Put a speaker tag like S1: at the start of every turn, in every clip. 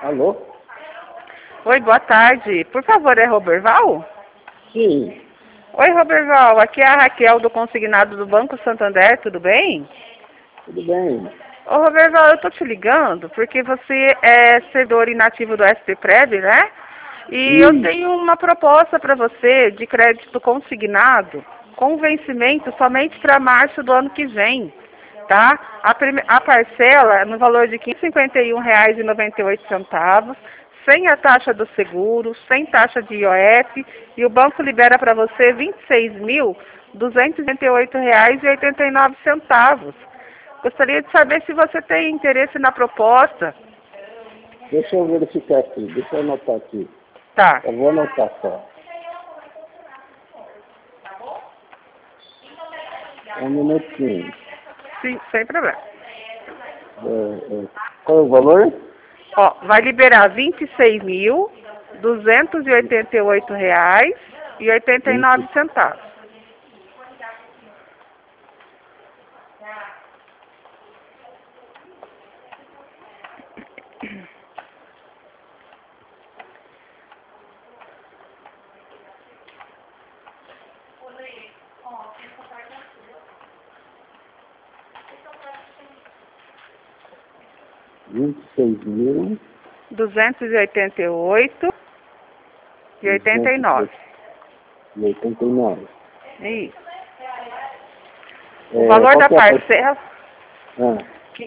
S1: Alô?
S2: Oi, boa tarde. Por favor, é Roberval?
S1: Sim,
S2: Oi, Roberval. Aqui é a Raquel do Consignado do Banco Santander, tudo bem?
S1: tudo bem.
S2: Ô, Roberval, eu tô te ligando porque você é servidor inativo do SPPREV, né? E eu
S1: Sim.
S2: tenho uma proposta para você de crédito consignado com vencimento somente para março do ano que vem, tá? A parcela é no valor de R$ 551,98, sem a taxa do seguro, sem taxa de IOF, e o banco libera para você R$ 26.288,89. Gostaria de saber se você tem interesse na proposta.
S1: Deixa eu verificar aqui, deixa eu anotar aqui.
S2: Tá,
S1: Eu vou anotar só. Um minutinho.
S2: sim, sem problema.
S1: Qual é o valor?
S2: Ó, vai liberar R$ 26.288,89.
S1: R$
S2: 288,89.
S1: 26.289.
S2: Isso. O valor da parcela,
S1: Ah,
S2: R$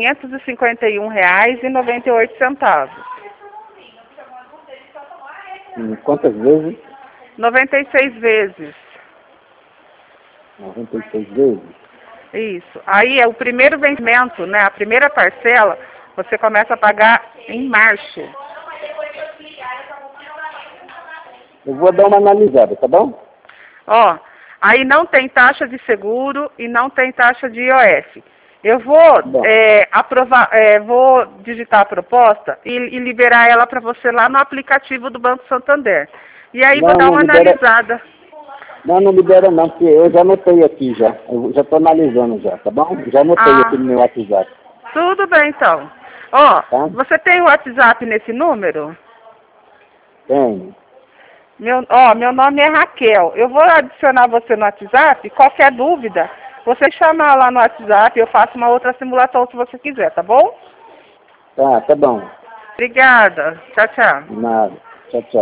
S2: 551,98.
S1: quantas vezes?
S2: 96 vezes.
S1: 96 vezes?
S2: Isso. Aí é o primeiro vencimento, né? A primeira parcela, você começa a pagar em março.
S1: Eu vou dar uma analisada, tá bom?
S2: Ó, aí não tem taxa de seguro e não tem taxa de IOF. Eu vou
S1: Bom.
S2: vou digitar a proposta e liberar ela para você lá no aplicativo do Banco Santander. E aí vou
S1: Não,
S2: dar
S1: não
S2: uma
S1: libera.
S2: analisada.
S1: Não libera não, porque eu já anotei aqui já. Eu já estou analisando já, tá bom? Já anotei aqui
S2: Ah,
S1: no meu WhatsApp,
S2: tudo bem então. Ó,
S1: tá?
S2: você tem o WhatsApp nesse número?
S1: Tenho.
S2: Meu nome é Raquel. Eu vou adicionar você no WhatsApp. Qualquer dúvida, você chamar lá no WhatsApp, eu faço uma outra simulação se você quiser, tá bom?
S1: Tá bom.
S2: Obrigada. Tchau, tchau.
S1: Nada. Tchau, tchau.